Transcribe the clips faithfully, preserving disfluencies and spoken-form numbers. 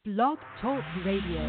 Blog Talk Radio.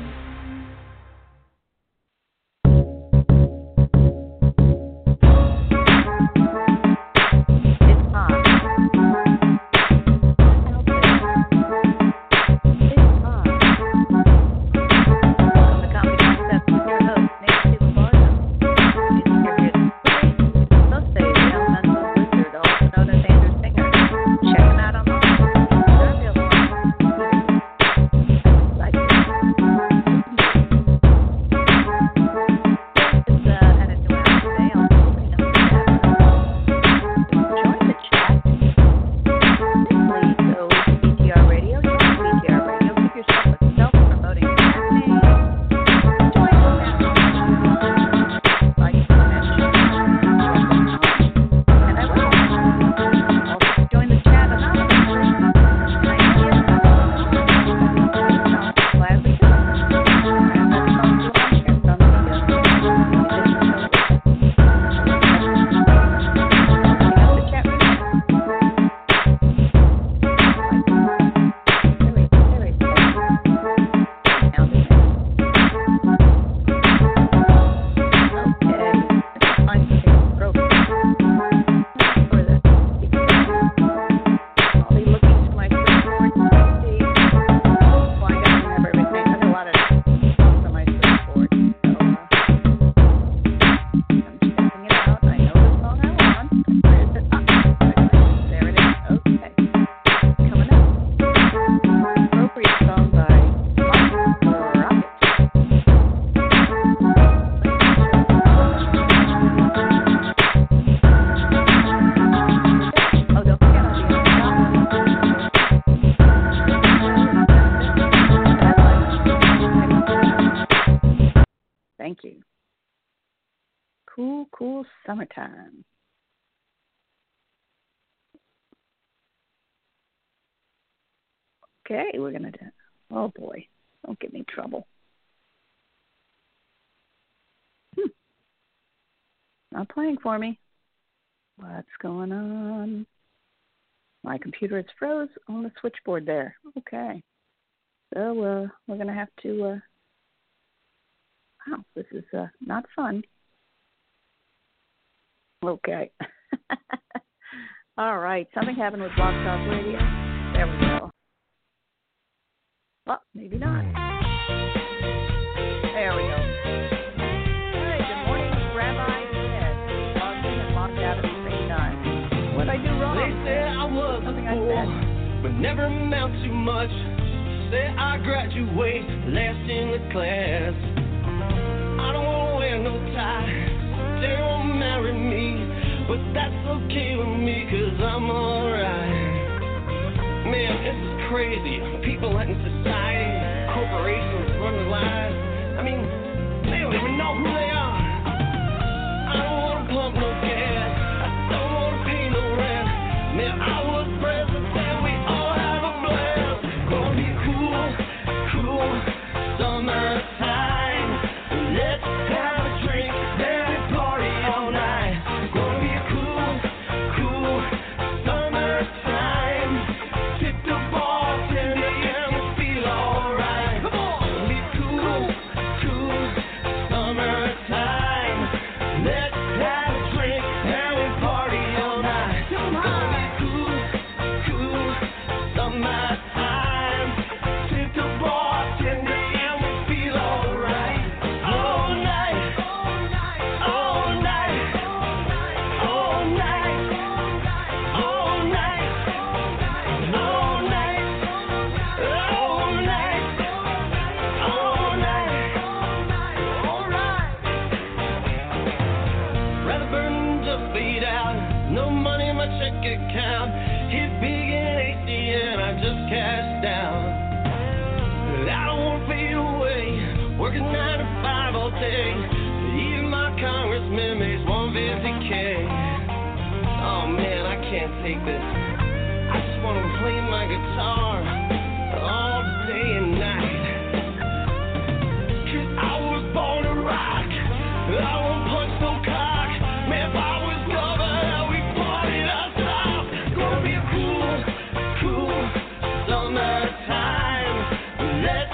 Summertime. Okay, we're going to do, oh boy, don't give me trouble. Hmm. Not playing for me. What's going on? My computer is froze on the switchboard there. Okay. So uh, we're going to have to, uh, wow, this is uh, not fun. Okay. All right. Something happened with Blog Talk Radio. There we go. Well, maybe not. There we go. Hey, good morning, Rabbi. Yes, logged in and logged out at the same time. What did I do wrong? They say I was Something a fool, I said. but never amount to much. Say I graduate last in the class. I don't want to wear no tie. They won't marry me, but that's okay with me, cause I'm alright. Man, this is crazy. People in society, corporations run the lives. I mean, they don't even know who they are. I don't wanna pump no gas, I don't wanna pay no rent. Man, I was president, we all have a blast. Gonna be cool, cool, summertime. Let's have a drink, then we party all night. Gonna be cool, cool, summertime. Hit the bartender and we feel alright. Come on, gonna be cool, cool, summertime. Let's have a drink and we party all night. Gonna be cool, cool, summertime. Hit the bartender and we feel alright. All night, all night, all night, all night, all night, all night, all night. Rather burn than just fade out. No money in my check account. Hit big and hasty and I just cashed out. I don't wanna fade away. Working nine to five all day. Even my congressman makes one fifty K. Oh man, I can't take this. I just wanna play my guitar all day and night. Cause I was born to rock. I won't punch no cock. Man, if I was governor, we party outside. Gonna be cool, cool, summertime. Let's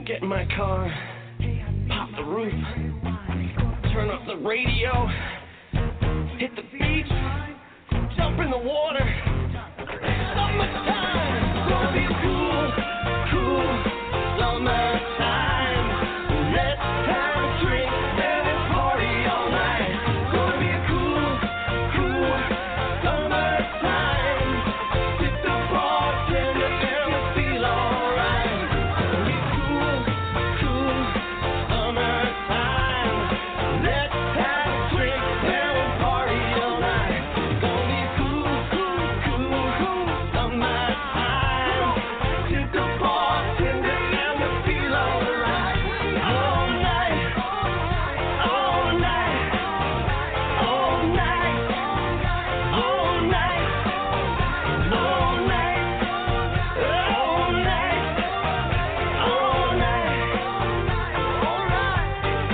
Get in my car, pop the roof, turn up the radio, hit the beach, jump in the water. Summertime, gonna be cool, cool, summertime. Let's have a drink and party all night. Gonna be cool, cool, summertime. Hit the bartender and we feel alright. Gonna be cool, cool, summertime. Let's have a drink and party all night. Gonna be cool, cool, cool, cool, summertime. Hit the bartender and we feel alright. All night, all night, all night, all night, all night, all night, all night, all right.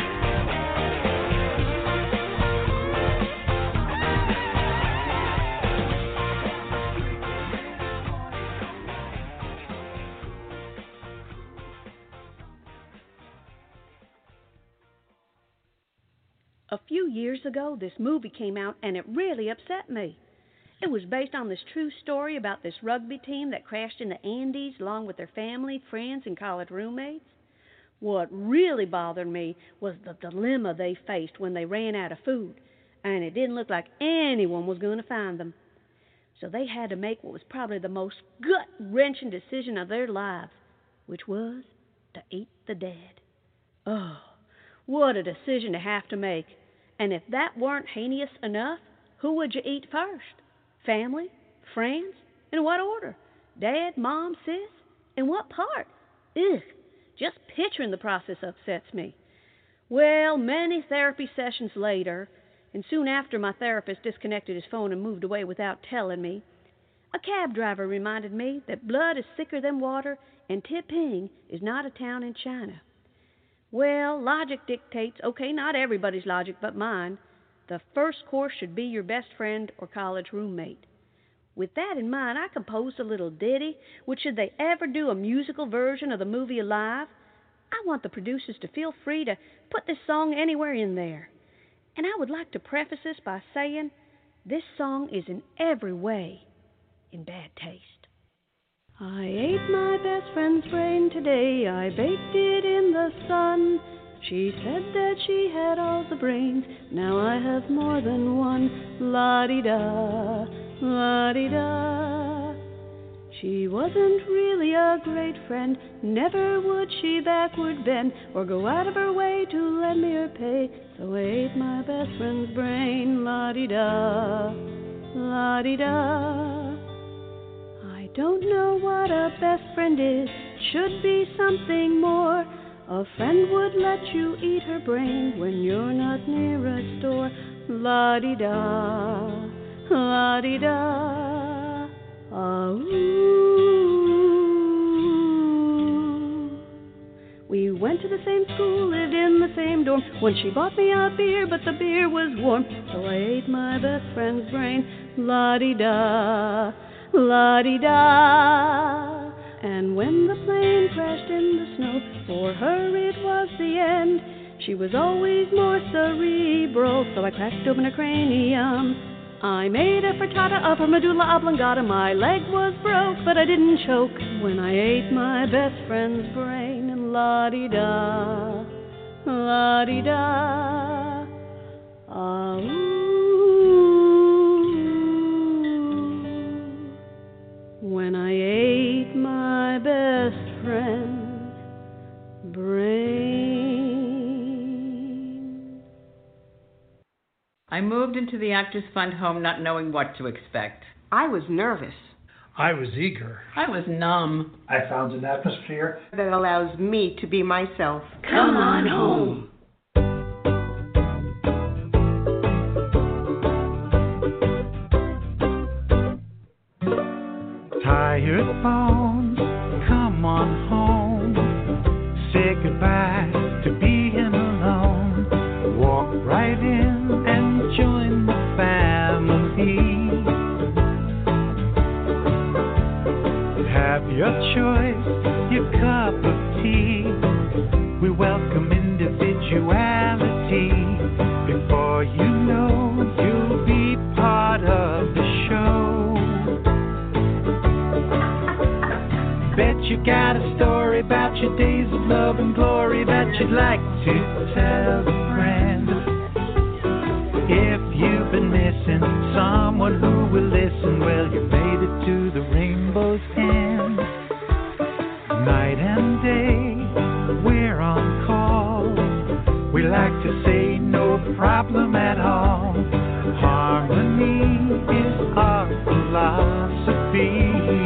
A few years ago, this movie came out, and it really upset me. It was based on this true story about this rugby team that crashed in the Andes along with their family, friends, and college roommates. What really bothered me was the dilemma they faced when they ran out of food, and it didn't look like anyone was going to find them. So they had to make what was probably the most gut-wrenching decision of their lives, which was to eat the dead. Oh, what a decision to have to make. And if that weren't heinous enough, who would you eat first? Family? Friends? In what order? Dad, Mom, Sis? In what part? Ugh, just picturing the process upsets me. Well, many therapy sessions later, and soon after my therapist disconnected his phone and moved away without telling me, a cab driver reminded me that blood is thicker than water and Tiping is not a town in China. Well, logic dictates, okay, not everybody's logic but mine, the first course should be your best friend or college roommate. With that in mind, I composed a little ditty, which should they ever do a musical version of the movie Alive, I want the producers to feel free to put this song anywhere in there. And I would like to preface this by saying this song is in every way in bad taste. I ate my best friend's brain today, I baked it in the sun. She said that she had all the brains, now I have more than one. La-di-da, la-di-da. She wasn't really a great friend, never would she backward bend, or go out of her way to lend me her pay, so I ate my best friend's brain. La-di-da, la-di-da. I don't know what a best friend is, should be something more. A friend would let you eat her brain when you're not near a store. La-di-da, la-di-da, ah-ooh. We went to the same school, lived in the same dorm. Once she bought me a beer, but the beer was warm, so I ate my best friend's brain. La-di-da, la-di-da. And when the plane crashed in the snow, for her it was the end. She was always more cerebral, so I cracked open her cranium. I made a frittata of her medulla oblongata. My leg was broke, but I didn't choke when I ate my best friend's brain. And la-di-da, la-di-da, ah-ooh. When I ate my best friend's brain. I moved into the Actors Fund home not knowing what to expect. I was nervous. I was eager. I was numb. I found an atmosphere that allows me to be myself. Come on home. Tired bones, come on home. Say goodbye to being alone. Walk right in and join the family. Have your choice, your cup of tea. your days of love and glory that you'd like to tell a friend. If you've been missing someone who will listen, well, you made it to the rainbow's end. Night and day, we're on call. We like to say no problem at all. Harmony is our philosophy.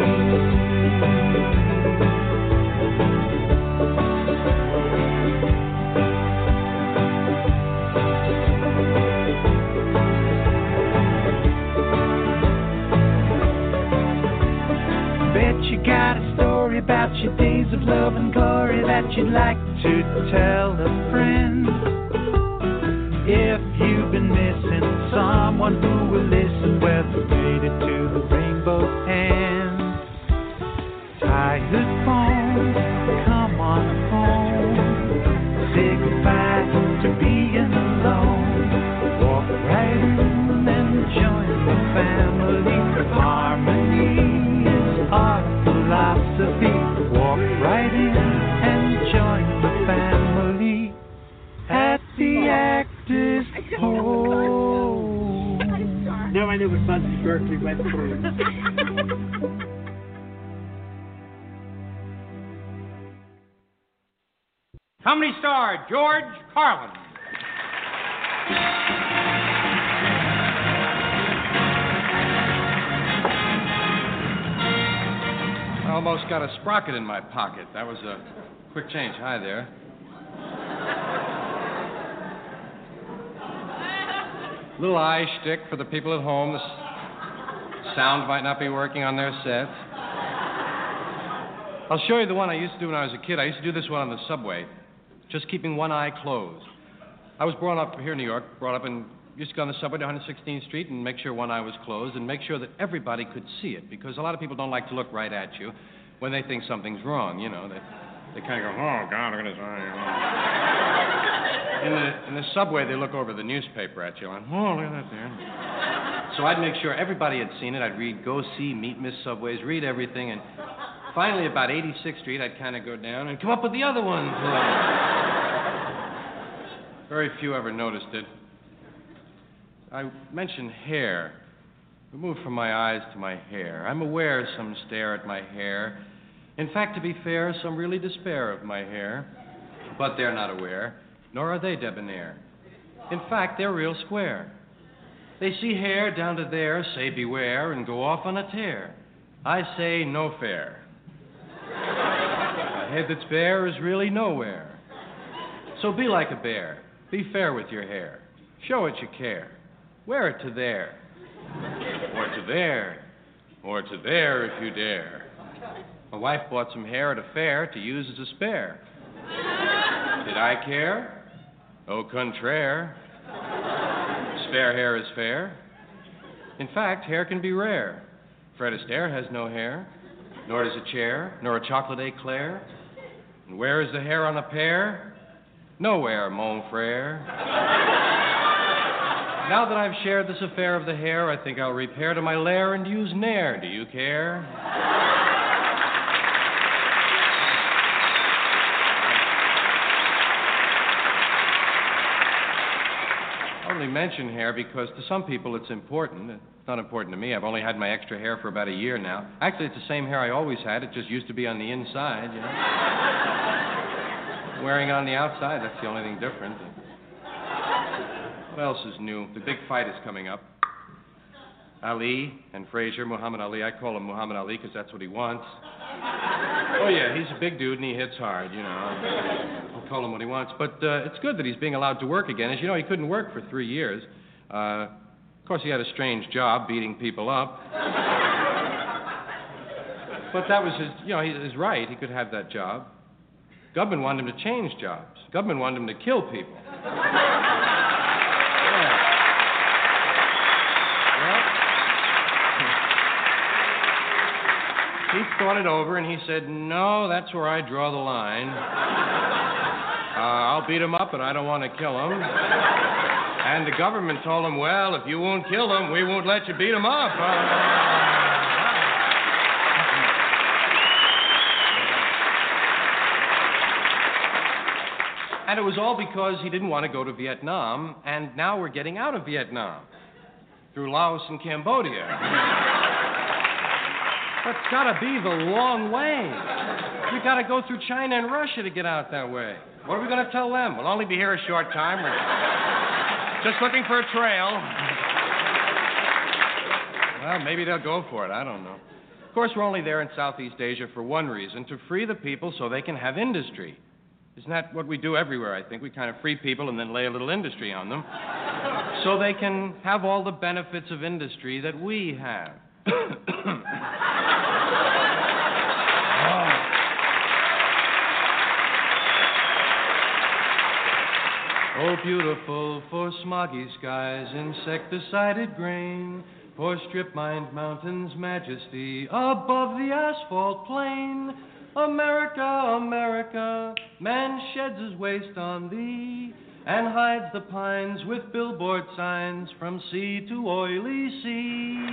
Bet you got a story about your days of love and glory that you'd like to tell a friend. If you've been missing someone who will listen, well, you made it to the rainbow's end. Tired phone, come on home. Say goodbye to being alone. Walk right in and join the family. Harmony is our philosophy. Walk right in and join the family at the Actors Home. Now I know what Buzzy Berkeley went through. Comedy star George Carlin. I almost got a sprocket in my pocket. That was a quick change. Hi there. Little eye shtick for the people at home. The s- sound might not be working on their sets. I'll show you the one I used to do when I was a kid. I used to do this one on the subway, just keeping one eye closed. I was brought up here in New York, brought up and used to go on the subway to one hundred sixteenth Street and make sure one eye was closed and make sure that everybody could see it, because a lot of people don't like to look right at you when they think something's wrong, you know. They, they kind of go, oh, God, look at his eye. In the, in the subway, they look over the newspaper at you, and, oh, look at that there. So I'd make sure everybody had seen it. I'd read Go See, Meet Miss Subways, read everything, and finally, about eighty-sixth Street, I'd kind of go down and come up with the other one. Very few ever noticed it. I mentioned hair. We moved from my eyes to my hair. I'm aware some stare at my hair. In fact, to be fair, some really despair of my hair. But they're not aware, nor are they debonair. In fact, they're real square. They see hair down to there, say beware, and go off on a tear. I say no fair. A head that's bare is really nowhere. So be like a bear. Be fair with your hair. Show it you care. Wear it to there. Or to there. Or to there if you dare. My wife bought some hair at a fair to use as a spare. Did I care? Au contraire. Spare hair is fair. In fact, hair can be rare. Fred Astaire has no hair, nor does a chair, nor a chocolate eclair. And where is the hair on a pear? Nowhere, mon frere. Now that I've shared this affair of the hair, I think I'll repair to my lair and use Nair. Do you care? I only mention hair because to some people it's important. It's not important to me. I've only had my extra hair for about a year now. Actually, it's the same hair I always had. It just used to be on the inside, you know. Wearing on the outside, that's the only thing different. What else is new? The big fight is coming up. Ali and Frazier, Muhammad Ali. I call him Muhammad Ali because that's what he wants. Oh, yeah, he's a big dude and he hits hard, you know. I'll call him what he wants. But uh, it's good that he's being allowed to work again. As you know, he couldn't work for three years. Uh, of course, he had a strange job beating people up. But that was his, you know, his right. He could have that job. Government wanted him to change jobs. Government wanted him to kill people. He thought it over, and he said, no, that's where I draw the line. Uh, I'll beat him up, but I don't want to kill him. And the government told him, well, if you won't kill him, we won't let you beat him up. Uh, And it was all because he didn't want to go to Vietnam, and now we're getting out of Vietnam through Laos and Cambodia. But it's got to be the long way. We got to go through China and Russia to get out that way. What are we going to tell them? We'll only be here a short time. We're just looking for a trail. Well, maybe they'll go for it. I don't know. Of course, we're only there in Southeast Asia for one reason, to free the people so they can have industry. Isn't that what we do everywhere, I think? We kind of free people and then lay a little industry on them so they can have all the benefits of industry that we have. Oh, beautiful for smoggy skies, insecticided grain, for strip-mined mountains' majesty above the asphalt plain. America, America, man sheds his waste on thee and hides the pines with billboard signs from sea to oily sea.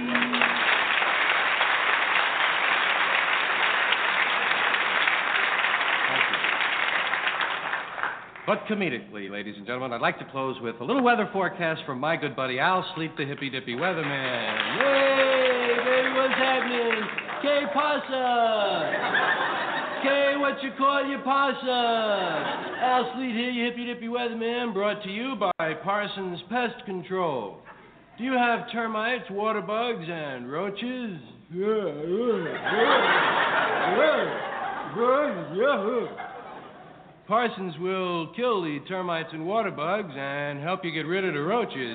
But comedically, ladies and gentlemen, I'd like to close with a little weather forecast from my good buddy Al Sleep, the hippy-dippy weatherman. Hey, baby, what's happening? Que pasa? Que what you call your pasa? Al Sleep here, your hippy-dippy weatherman, brought to you by Parsons Pest Control. Do you have termites, water bugs, and roaches? Yeah, yeah, yeah. Yeah, yeah. Parsons will kill the termites and water bugs and help you get rid of the roaches.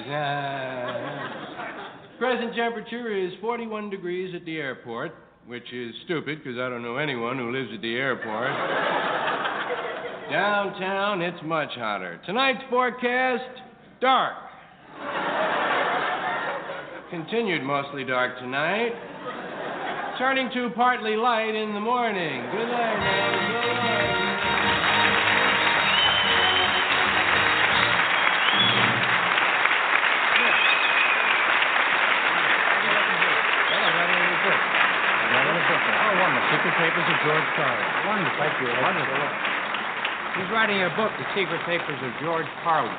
Present temperature is forty-one degrees at the airport, which is stupid because I don't know anyone who lives at the airport. Downtown, it's much hotter. Tonight's forecast, dark. Continued mostly dark tonight. Turning to partly light in the morning. Good night, man. Good night. Secret Papers of George Carlin. Wonderful. Thank you. Wonderful. He's writing a book, The Secret Papers of George Carlin.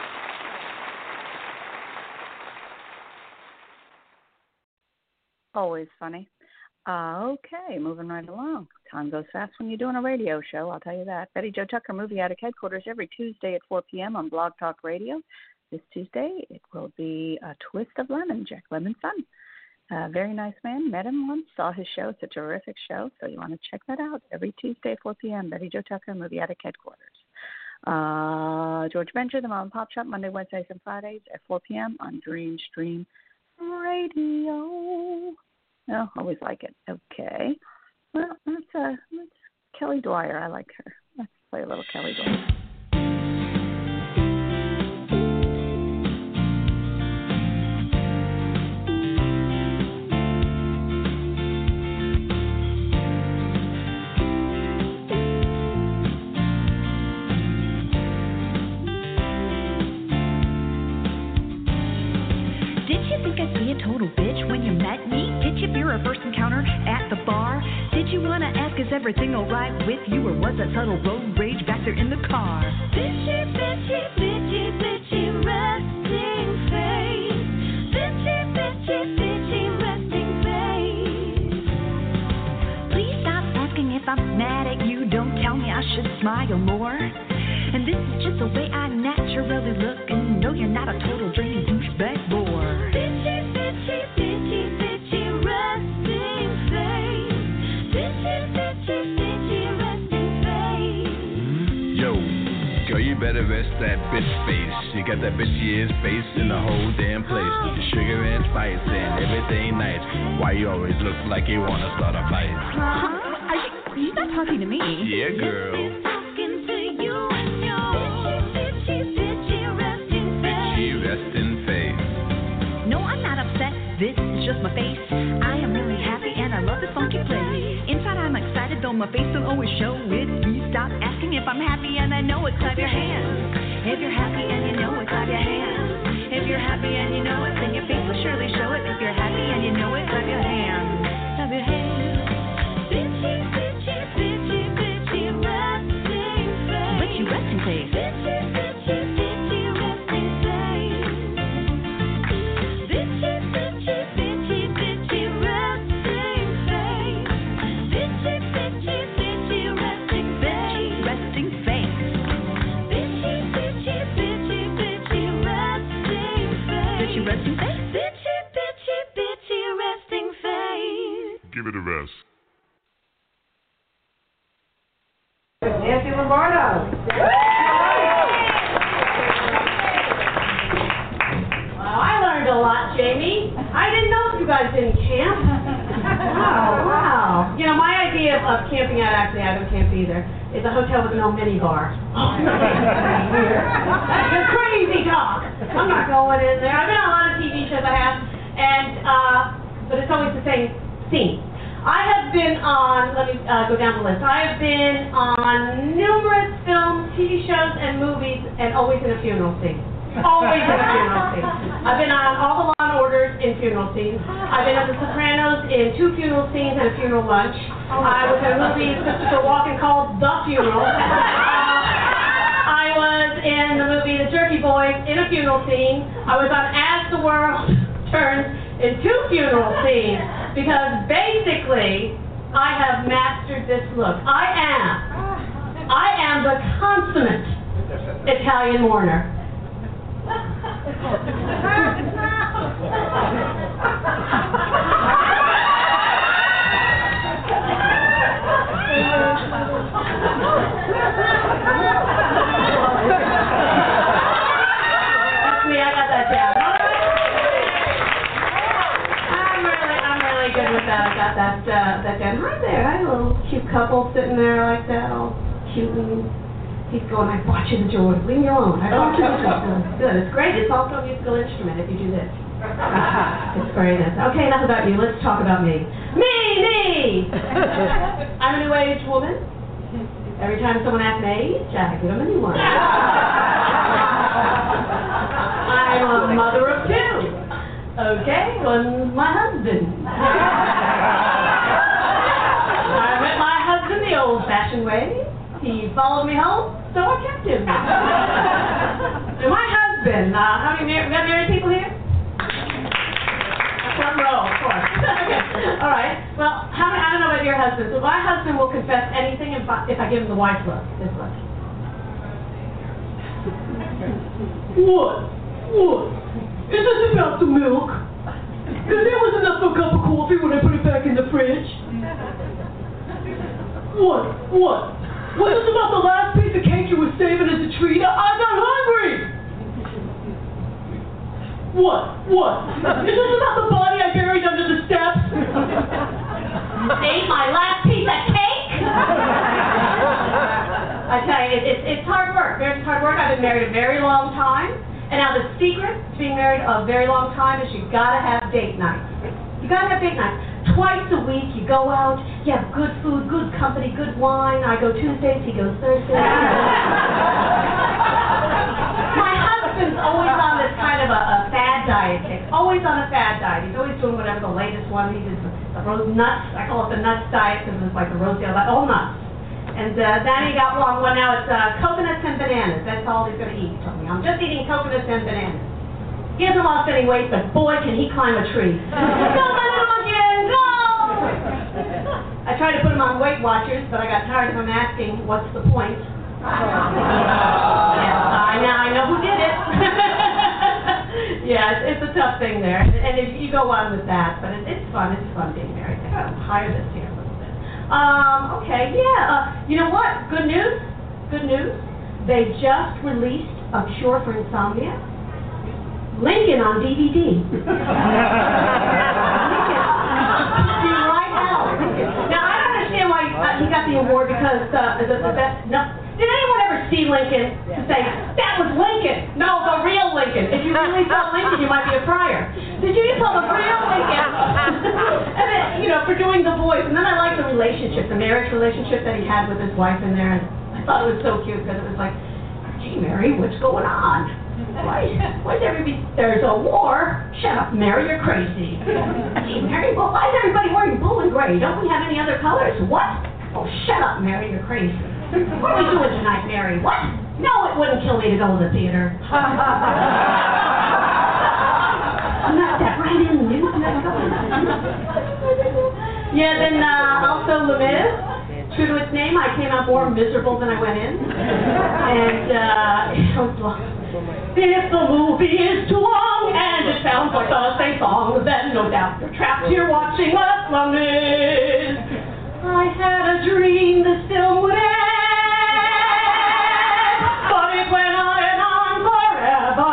Always funny. Uh, okay, moving right along. Time goes fast when you're doing a radio show, I'll tell you that. Betty Jo Tucker Movie Attic Headquarters every Tuesday at four p.m. on Blog Talk Radio. This Tuesday, it will be A Twist of Lemon, Jack Lemon's son. Uh, very nice man. Met him once, saw his show. It's a terrific show, so you want to check that out. Every Tuesday at four p.m., Betty Jo Tucker, Movie Attic Headquarters. Uh, George Bencher, the Mom and Pop Shop, Monday, Wednesdays, and Fridays at four p.m. on Dream Stream Radio. Oh, always like it. Okay. Well, that's, uh, that's Kelly Dwyer. I like her. Let's play a little Kelly Dwyer. Total bitch when you met me? Did you fear a first encounter at the bar? Did you wanna ask is everything alright with you, or was that subtle road rage back there in the car? Bitchy, bitchy, bitchy, bitchy, resting face. Bitchy, bitchy, bitchy, resting face. Please stop asking if I'm mad at you. Don't tell me I should smile more. And this is just the way I naturally look, and no, you're not a total dreamy douchebag bore. Bitchy, bitchy, bitchy, bitchy, resting face. Bitchy, bitchy, bitchy, resting face. Yo, girl, you better rest that bitch face. You got that bitchy ass face in the whole damn place. Your sugar and spice and everything nice. Why you always look like you wanna start a fight? Huh? Are you, you're not talking to me. Yeah, girl. This is just my face. I am really happy and I love this funky place. Inside I'm excited, though my face don't always show it. Please stop asking if I'm happy and I know it. Clap your hands. If you're happy and you know it, clap your hands. If you're happy and you know it, then your face will surely show it. If you're happy and you know it, clap your hands. Clap your hands. Bitchy, bitchy, bitchy, bitchy, resting face. Bitchy resting face. Studios. Nancy Lombardo. Well, I learned a lot, Jamie. I didn't know you guys didn't camp. Wow, wow. You know, my idea of, of camping out, actually, I don't camp either, is a hotel with no minibar. That's crazy talk. I'm not going in there. I've been on a lot of T V shows I have, and, uh, but it's always the same scene. I have been on, let me uh, go down the list. I have been on numerous films, T V shows, and movies, and always in a funeral scene. Always in a funeral scene. I've been on all the Law and Orders in funeral scenes. I've been on The Sopranos in two funeral scenes and a funeral lunch. I was in a movie Christopher Walken called The Funeral. Uh, I was in the movie The Jerky Boys in a funeral scene. I was on As the World Turns in two funeral scenes. Because basically, I have mastered this look. I am, I am the consummate Italian mourner. That's me, I got that down. Good with that. I got that uh, that down. Hi there. I had a little cute couple sitting there like that, all cute, and he's going, I'm watching George. Leave me alone. I don't do this. Good. It's great. It's also a musical instrument if you do this. It's very nice. Okay, enough about you. Let's talk about me. Me, me! I'm a new age woman. Every time someone asks me age, I give them a new one. I'm a mother of two. Okay, one's my husband. I met my husband the old-fashioned way. He followed me home, so I kept him. And my husband, uh, how many mar- we got married people here? Front row, of course. Okay, all right. Well, how many, I don't know about your husband, so my husband will confess anything if I, if I give him the wife look. This look. What? What? Is this about the milk? Because there was enough for a cup of coffee when I put it back in the fridge. What? What? Was this about the last piece of cake you were saving as a treat? I- I'm not hungry! What? What? Is this about the body I buried under the steps? Ate my last piece of cake? I tell you, it, it, it's hard work. It's hard work. I've been married a very long time. And now the secret to being married a very long time is you've got to have date nights. You've got to have date nights. Twice a week you go out, you have good food, good company, good wine. I go Tuesdays, he goes Thursdays. My husband's always on this kind of a, a fad diet kick. Always on a fad diet. He's always doing whatever the latest one. He does the, the rose nuts. I call it the nuts diet because it's like the Rosedale diet. All nuts. And uh, then he got one, well now it's uh, coconuts and bananas. That's all he's going to eat, he told me. I'm just eating coconuts and bananas. He hasn't lost any weight, but boy, can he climb a tree. Go, my little monkey, go! I tried to put him on Weight Watchers, but I got tired of him asking, what's the point? Yes, I know, I know who did it. Yeah, it's, it's a tough thing there. And if you go on with that, but it, it's fun, it's fun being married. I gotta hire this here. Um, okay, yeah, uh, you know what? Good news, good news. They just released a cure for insomnia. Lincoln on D V D. Lincoln. Right now. Now, I don't understand why uh, he got the award because uh, the, the best, no. Did anyone ever see Lincoln to say, that was Lincoln? No, the real Lincoln. If you really saw Lincoln, you might be a friar. Did you saw the real Lincoln? And then, you know, for doing the voice. And then I liked the relationship, the marriage relationship that he had with his wife in there. And I thought it was so cute because it was like, gee, Mary, what's going on? Why, why is everybody, there's a war? Shut up, Mary, you're crazy. Gee, Mary, well, why is everybody wearing blue and gray? Don't we have any other colors? What? Oh, shut up, Mary, you're crazy. What are we doing tonight, Mary? What? No, it wouldn't kill me to go to the theater. Not that right in the news. Yeah, then uh, also Les Mis. True to its name, I came out more miserable than I went in. And uh, it was long. If the movie is too long and it sounds like the same song, then no doubt you're trapped here watching Les Mis. dream this film would end, but it went on and on forever.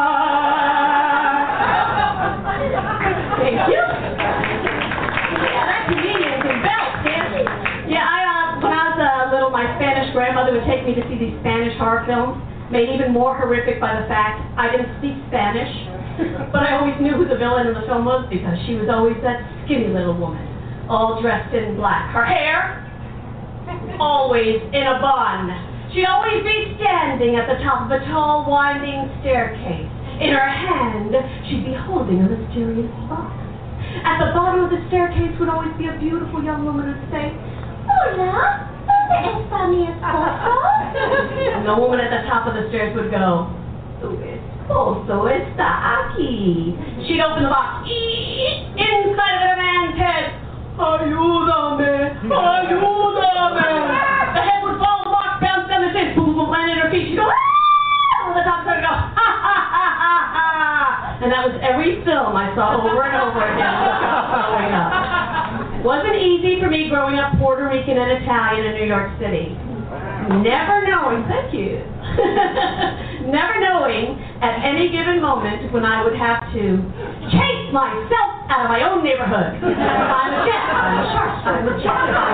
Thank you. Yeah, that comedian can belt, can't he? Yeah, I, uh, when I was uh, little, my Spanish grandmother would take me to see these Spanish horror films, made even more horrific by the fact I didn't speak Spanish, but I always knew who the villain in the film was because she was always that skinny little woman, all dressed in black. Her hair, always in a bun. She'd always be standing at the top of a tall, winding staircase. In her hand, she'd be holding a mysterious box. At the bottom of the staircase would always be a beautiful young woman who'd say, "Hola, ¿dónde está mi esposo?" And the woman at the top of the stairs would go, "Tu esposo está aquí." She'd open the box. Inside of it, a man's head. "Ayúdame, ayúdame." The head would fall, the box bounce down the stairs, boom, boom, land at her feet. She'd go, "Ah!" On the top started to go, "Ha, ha, ha, ha, ha." And that was every film I saw over and over again growing up. Wasn't easy for me growing up Puerto Rican and Italian in New York City. Never knowing, thank you, never knowing at any given moment when I would have to chase myself out of my own neighborhood. I'm a jet, I'm a shark, I'm a jet, I'm a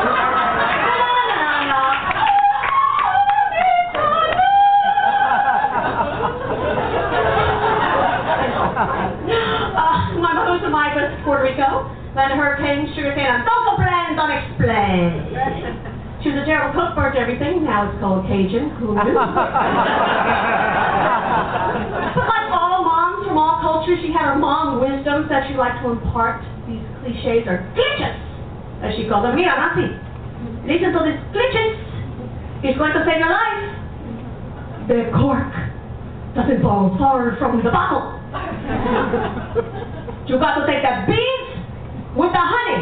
uh, my mother was a migrant to Puerto Rico, then hurricane, sugarcane, and social plans unexplained. She was a terrible cook, burnt everything. Now it's called Cajun. Who knew? But like all moms from all cultures, she had her mom wisdoms that she liked to impart. These cliches or glitches, as she called them. Mira, Nancy, listen to these glitches. It's going to save your life. The cork doesn't fall far from the bottle. You got to take the beads with the honey.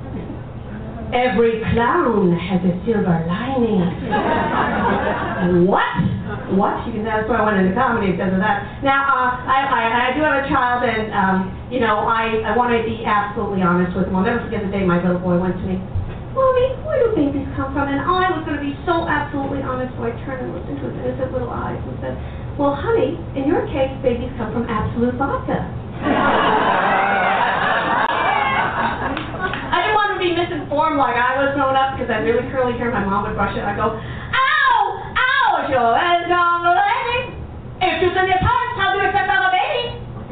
Every clown has a silver lining. What? What? You can, that's why I went into comedy because of that. Now, uh, I, I, I do have a child, and um, you know, I, I want to be absolutely honest with him. I'll never forget the day my little boy went to me, "Mommy, where do babies come from?" And I was going to be so absolutely honest, so I turned and looked into his innocent little eyes and said, "Well, honey, in your case, babies come from Absolute Vodka." I didn't want to be misinformed like I was growing up because I had really curly hair. My mom would brush it. I'd go, "Ow! Ow! Your head on the lady. If you send your parents, how do you expect to have a baby?"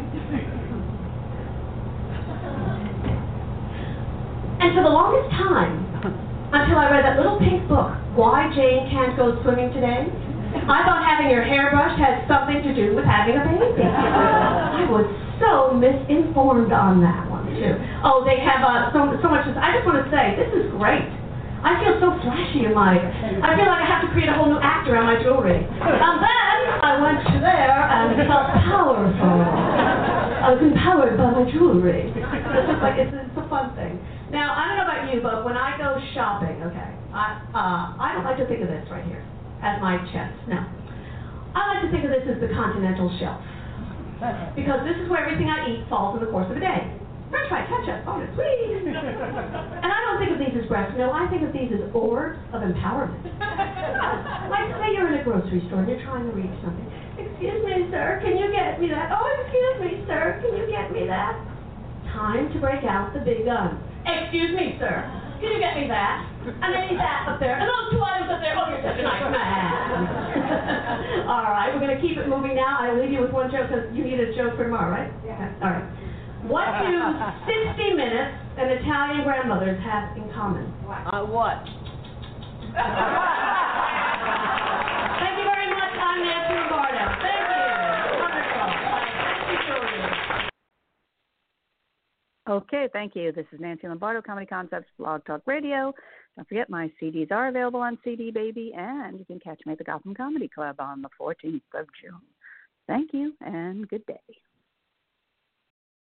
And for the longest time, until I read that little pink book, Why Jane Can't Go Swimming Today, I thought having your hair brushed had something to do with having a baby. I was so misinformed on that one, too. Oh, they have uh, so, so much. I just want to say, this is great. I feel so flashy in my, I feel like I have to create a whole new act around my jewelry. And then I went to there and felt powerful. I was empowered by my jewelry. It's just like, it's, it's a fun thing. Now, I don't know about you, but when I go shopping, okay, I, uh, I don't like to think of this right here as my chest. No. I like to think of this as the continental shelf. Because this is where everything I eat falls in the course of a day. French fry, ketchup, bonus, please. And I don't think of these as breast milk. I think of these as orbs of empowerment. Like, say you're in a grocery store and you're trying to reach something. "Excuse me, sir, can you get me that? Oh, excuse me, sir, can you get me that?" Time to break out the big gun. "Excuse me, sir, can you get me that? And I need that up there. And those two items up there. Oh, you're such a nice man." All right, we're going to keep it moving now. I'll leave you with one joke because you need a joke for tomorrow, right? Yeah. All right. What do sixty minutes and Italian grandmothers have in common? Uh, what? Thank you very much. I'm Nancy Lombardo. Thank you. Wonderful. Thank you, Julia. Okay, thank you. This is Nancy Lombardo, Comedy Concepts, Blog Talk Radio. Don't forget, my C Ds are available on C D Baby, and you can catch me at the Gotham Comedy Club on the fourteenth of June. Thank you, and good day.